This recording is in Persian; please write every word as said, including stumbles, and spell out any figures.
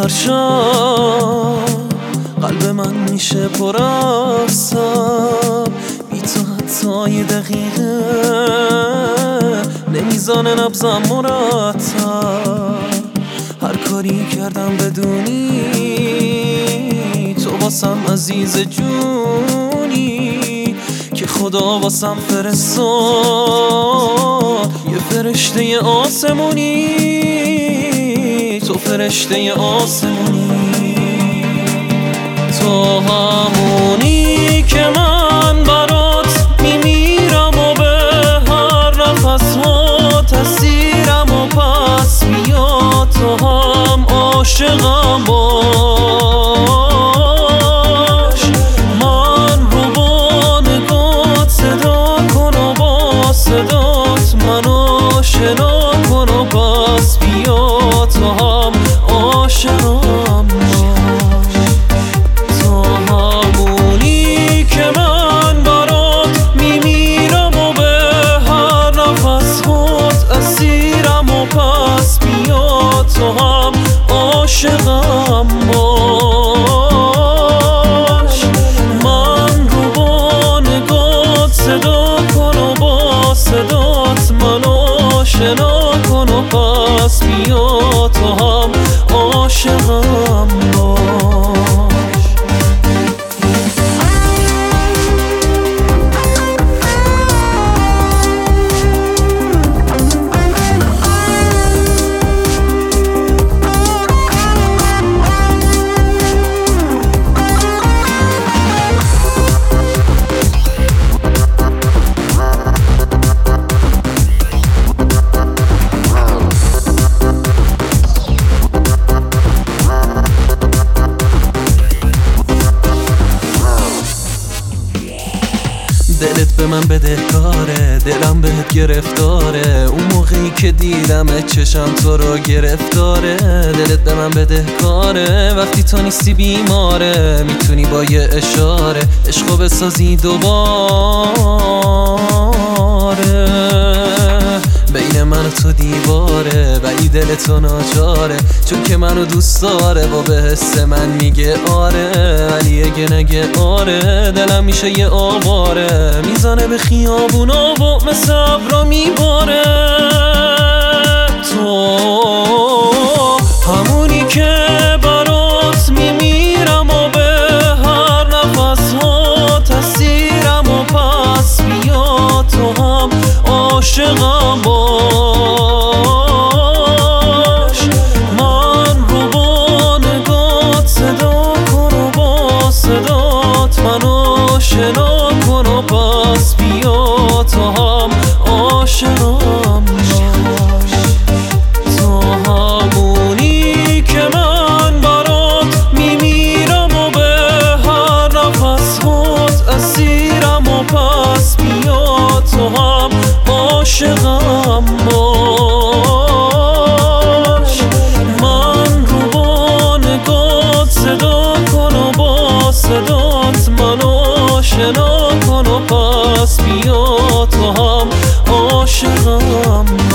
هر شب قلب من میشه پر آساب، بی تو حتی یه دقیقه نمیزانه نبضم مرتب. هر کاری کردم بدونی تو واسم عزیز جونی، که خدا واسم فرستاد یه فرشته آسمونی، تو فرشته آسمونی. تو همونی که من برات میمیرم و به هر نفس ها تسیرم و پس بیا تو هم عاشقم باش. من رو با نگات صدا کن و با صدات منو شنا کن و پس بیا تو هم عاشقم باش. تو همونی که من برات میمیرم و به هر نفس خود اسیرم و پس بیا تو هم عاشقم باش. من رو با نگات صدا کن و با صدات منو شنا کن و پس بیا تو هم عاشقم باش. دلت به من بدهکاره، دلم بهت گرفتاره، اون موقعی که دیدمت چشم تو رو گرفتاره. دلت به من بدهکاره، وقتی تو نیستی بیماره، میتونی با یه اشاره عشقو بسازی دوباره. بین من و تو دیواره ولی دل تو ناچاره، چون که منو دوست داره و به حس من میگه آره، ولی اگه نگه آره دلم میشه یه آواره، میزنه به خیابونا و مثل ابرا میباره. تو همونی که برات میمیرم و به هر نفس ها تسیرم و پس بیا تو هم عاشقم باش. من رو با نگات صدا کن و با صدات منو شنا کن و پس بیا تو هم عاشقم باش. تو همونی که من برات میمیرم و به هر نفس خود اسیرم و پس بیا تو هم عاشقم باش. من رو با نگات صدا کن و با صدات منو شنا کن و پس بیا تو هم عاشقم